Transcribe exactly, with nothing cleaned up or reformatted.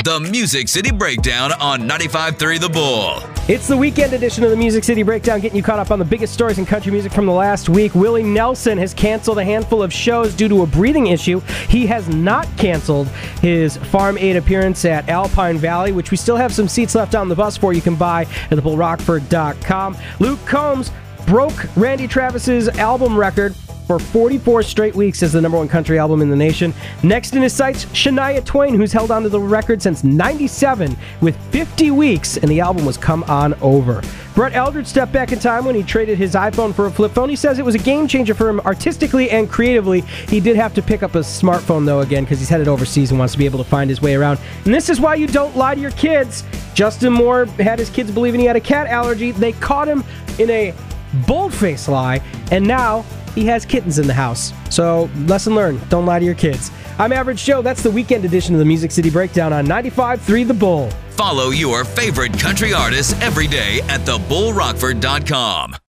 the Music City Breakdown on ninety-five point three The Bull. It's the weekend edition of the Music City Breakdown, getting you caught up on the biggest stories in country music from the last week. Willie Nelson has canceled a handful of shows due to a breathing issue. He has not canceled his Farm Aid appearance at Alpine Valley, which we still have some seats left on the bus for you can buy at the bull rockford dot com. Luke Combs broke Randy Travis's album record for forty-four straight weeks as the number one country album in the nation. Next in his sights, Shania Twain, who's held onto the record since ninety-seven with fifty weeks, and the album was Come On Over. Brett Eldredge stepped back in time when he traded his iPhone for a flip phone. He says it was a game changer for him artistically and creatively. He did have to pick up a smartphone, though, again, because he's headed overseas and wants to be able to find his way around. And this is why you don't lie to your kids. Justin Moore had his kids believing he had a cat allergy. They caught him in a bold-faced lie, and now he has kittens in the house. So, lesson learned. Don't lie to your kids. I'm Average Joe. That's the weekend edition of the Music City Breakdown on ninety-five point three The Bull. Follow your favorite country artists every day at the bull rockford dot com.